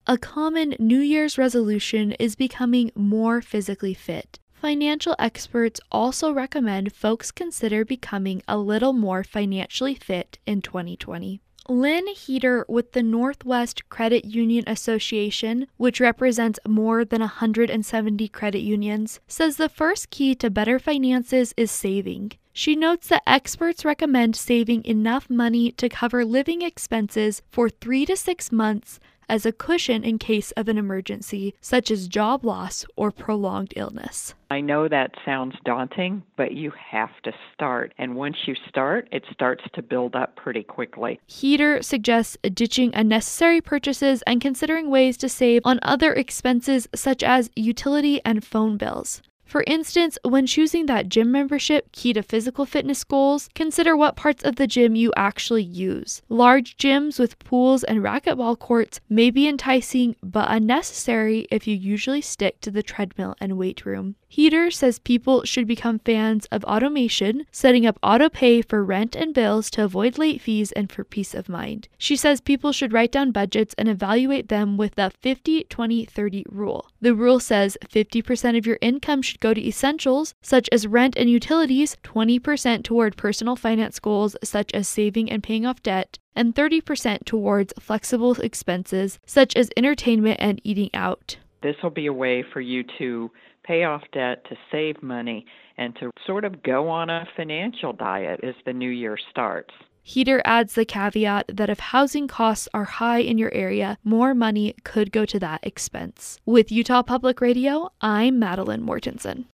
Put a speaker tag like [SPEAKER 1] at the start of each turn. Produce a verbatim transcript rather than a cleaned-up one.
[SPEAKER 1] a common New Year's resolution is becoming more physically fit. Financial experts also recommend folks consider becoming a little more financially fit in twenty twenty. Lynn Heater with the Northwest Credit Union Association, which represents more than one hundred seventy credit unions, says the first key to better finances is saving. She notes that experts recommend saving enough money to cover living expenses for three to six months as a cushion in case of an emergency, such as job loss or prolonged illness.
[SPEAKER 2] I know that sounds daunting, but you have to start. And once you start, it starts to build up pretty quickly.
[SPEAKER 1] Heater suggests ditching unnecessary purchases and considering ways to save on other expenses such as utility and phone bills. For instance, when choosing that gym membership key to physical fitness goals, consider what parts of the gym you actually use. Large gyms with pools and racquetball courts may be enticing but unnecessary if you usually stick to the treadmill and weight room. Heater says people should become fans of automation, setting up auto pay for rent and bills to avoid late fees and for peace of mind. She says people should write down budgets and evaluate them with the fifty twenty thirty rule. The rule says fifty percent of your income should go to essentials, such as rent and utilities, twenty percent toward personal finance goals, such as saving and paying off debt, and thirty percent towards flexible expenses, such as entertainment and eating out.
[SPEAKER 2] This will be a way for you to pay off debt, to save money, and to sort of go on a financial diet as the new year starts.
[SPEAKER 1] Heater adds the caveat that if housing costs are high in your area, more money could go to that expense. With Utah Public Radio, I'm Madeline Mortensen.